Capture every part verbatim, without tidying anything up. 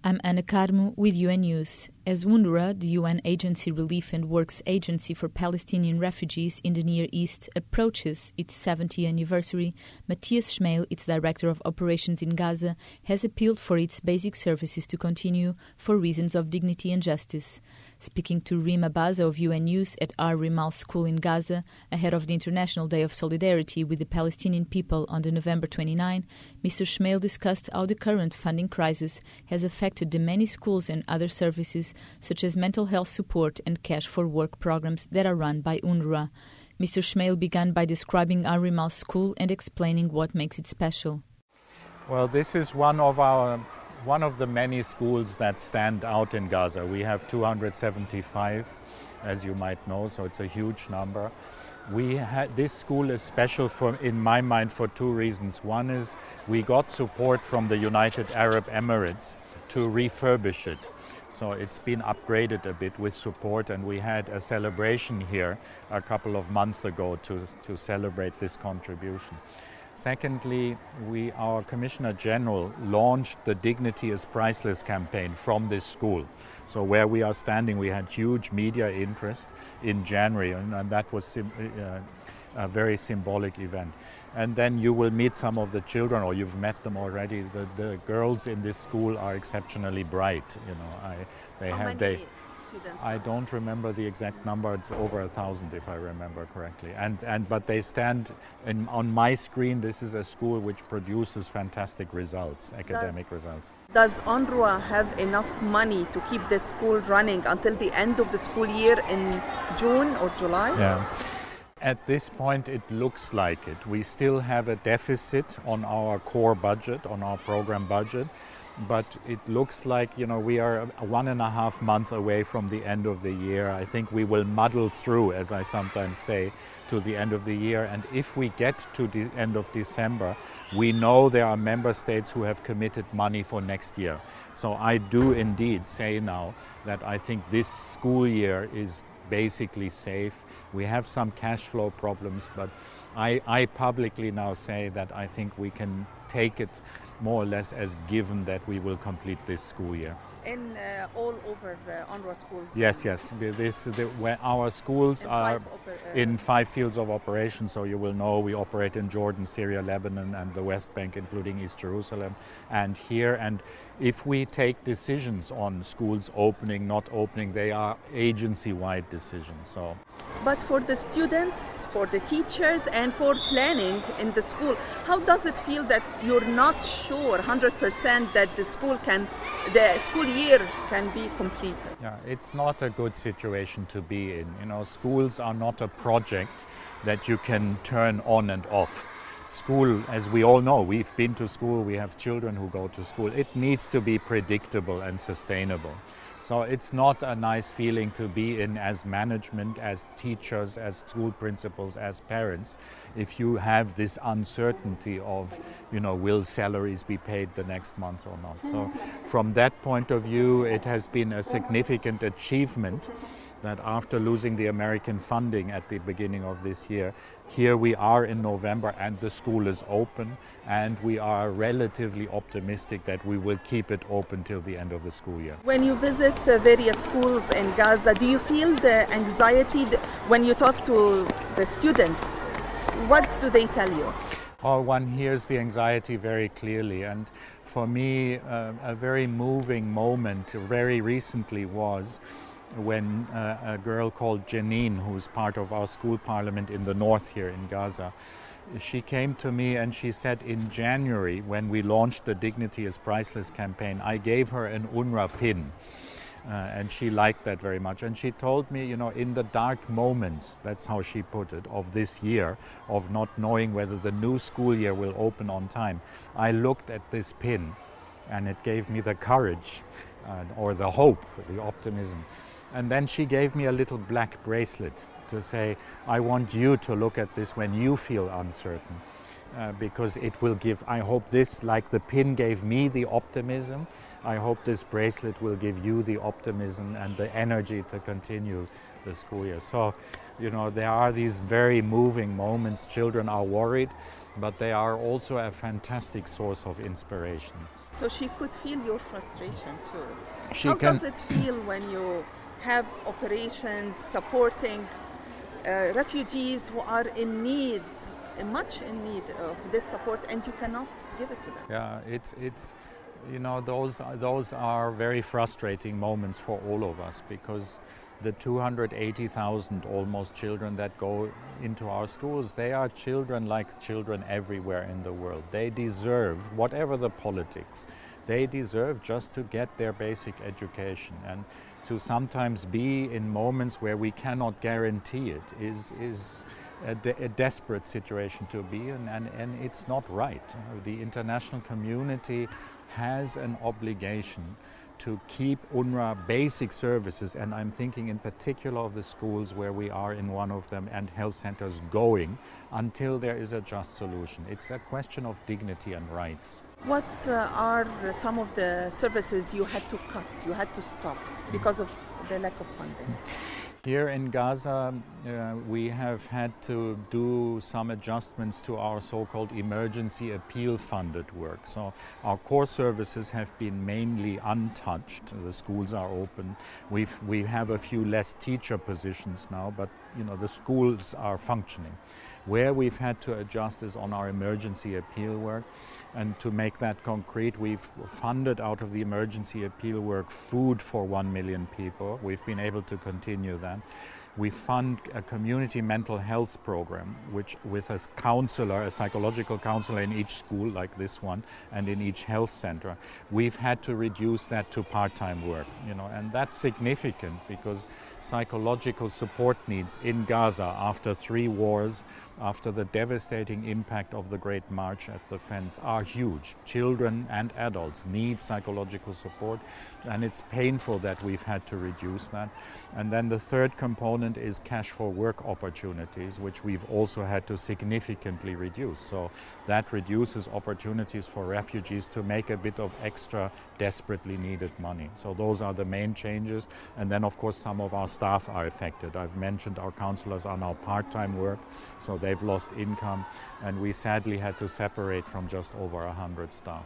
I'm Ana Carmo with U N News. As UNRWA, the U N Agency Relief and Works Agency for Palestinian Refugees in the Near East, approaches its seventieth anniversary, Matthias Schmeil, its Director of Operations in Gaza, has appealed for its basic services to continue for reasons of dignity and justice. Speaking to Rima Baza of U N News at Ar Rimal School in Gaza, ahead of the International Day of Solidarity with the Palestinian people on the November twenty-ninth, Mister Schmeil discussed how the current funding crisis has affected the many schools and other services, such as mental health support and cash for work programs that are run by UNRWA. Mister Schmeil began by describing Ar Rimal School and explaining what makes it special. Well, this is one of our one of the many schools that stand out in Gaza. We have two hundred seventy-five, as you might know, so it's a huge number. We had, this school is special for, in my mind, for two reasons. One is we got support from the United Arab Emirates to refurbish it. So it's been upgraded a bit with support, and we had a celebration here a couple of months ago to, to celebrate this contribution. Secondly, we, our Commissioner General launched the Dignity is Priceless campaign from this school. So where we are standing, we had huge media interest in January, and, and that was sim- uh, a very symbolic event. And then you will meet some of the children, or you've met them already. The, the girls in this school are exceptionally bright. You know, I, they How have many they. students? I don't remember the exact number. It's over a thousand, if I remember correctly. And and but they stand in, on my screen. This is a school which produces fantastic results, academic Does, results. Does UNRWA have enough money to keep the school running until the end of the school year in June or July? Yeah. At this point, it looks like it. We still have a deficit on our core budget, on our program budget, but it looks like, you know, we are one and a half months away from the end of the year. I think we will muddle through, as I sometimes say, to the end of the year. And if we get to the end of December, we know there are member states who have committed money for next year. So I do indeed say now that I think this school year is basically safe. We have some cash flow problems, but I, I publicly now say that I think we can take it more or less as given that we will complete this school year. In uh, all over the UNRWA schools? Yes, yes. This, the, where our schools in are five oper- uh, in five fields of operation, so you will know we operate in Jordan, Syria, Lebanon, and the West Bank, including East Jerusalem, and here. And if we take decisions on schools opening, not opening, they are agency-wide decisions. So. But for the students, for the teachers, and for planning in the school, how does it feel that you're not sure one hundred percent that the school can, the school year can be completed? Yeah, it's not a good situation to be in. You know, schools are not a project that you can turn on and off. School, as we all know, we've been to school, we have children who go to school. It needs to be predictable and sustainable. So it's not a nice feeling to be in as management, as teachers, as school principals, as parents, if you have this uncertainty of, you know, will salaries be paid the next month or not. So from that point of view, it has been a significant achievement that after losing the American funding at the beginning of this year, here we are in November and the school is open, and we are relatively optimistic that we will keep it open till the end of the school year. When you visit the various schools in Gaza, do you feel the anxiety when you talk to the students? What do they tell you? Oh, one hears the anxiety very clearly, and for me uh, a very moving moment very recently was when uh, a girl called Janine, who's part of our school parliament in the north here in Gaza, she came to me and she said in January, when we launched the Dignity is Priceless campaign, I gave her an UNRWA pin. Uh, and she liked that very much. And she told me, you know, in the dark moments, that's how she put it, of this year, of not knowing whether the new school year will open on time, I looked at this pin and it gave me the courage uh, or the hope, the optimism. And then she gave me a little black bracelet to say, I want you to look at this when you feel uncertain, uh, because it will give, I hope this, like the pin gave me the optimism, I hope this bracelet will give you the optimism and the energy to continue the school year. So, you know, there are these very moving moments. Children are worried, but they are also a fantastic source of inspiration. So she could feel your frustration too. She How can, does it feel when you have operations supporting uh, refugees who are in need, much in need of this support, and you cannot give it to them? Yeah, it's it's you know those those are very frustrating moments for all of us, because the two hundred eighty thousand almost children that go into our schools, they are children like children everywhere in the world. They deserve, whatever the politics, they deserve just to get their basic education, and to sometimes be in moments where we cannot guarantee it is is a, de- a desperate situation to be in, and, and it's not right. The international community has an obligation to keep UNRWA basic services, and I'm thinking in particular of the schools where we are in one of them, and health centers, going until there is a just solution. It's a question of dignity and rights. What uh, are some of the services you had to cut, you had to stop because of the lack of funding? Here in Gaza, uh, we have had to do some adjustments to our so-called emergency appeal funded work. So our core services have been mainly untouched. The schools are open. We've, we have a few less teacher positions now, but you know the schools are functioning. Where we've had to adjust is on our emergency appeal work. And to make that concrete, we've funded out of the emergency appeal work food for one million people. We've been able to continue that. We fund a community mental health program, which with a counselor, a psychological counselor in each school like this one, and in each health center. We've had to reduce that to part-time work, you know, and that's significant because psychological support needs in Gaza after three wars, after the devastating impact of the Great March at the Fence, are huge. Children and adults need psychological support, and it's painful that we've had to reduce that. And then the third component is cash for work opportunities, which we've also had to significantly reduce. So that reduces opportunities for refugees to make a bit of extra desperately needed money. So those are the main changes. And then of course some of our staff are affected. I've mentioned our counselors are now part-time work, so they've lost income, and we sadly had to separate from just over one hundred staff.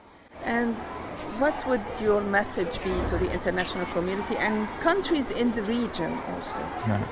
And what would your message be to the international community and countries in the region also? Yeah.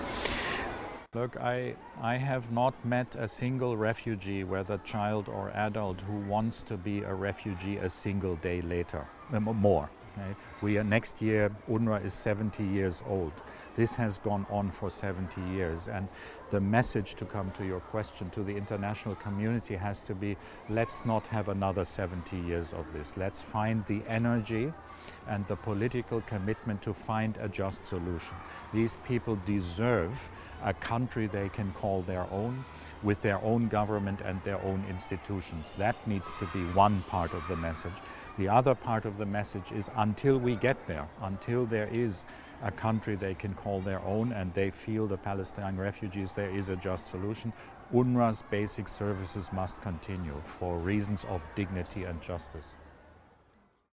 Look, I, I have not met a single refugee, whether child or adult, who wants to be a refugee a single day later, uh, more. Okay? We are, next year, UNRWA is seventy years old. This has gone on for seventy years, and the message, to come to your question, to the international community has to be, let's not have another seventy years of this. Let's find the energy and the political commitment to find a just solution. These people deserve a country they can call their own, with their own government and their own institutions. That needs to be one part of the message. The other part of the message is, until we get there, until there is a country they can call their own and they feel, the Palestinian refugees, there is a just solution, UNRWA's basic services must continue for reasons of dignity and justice.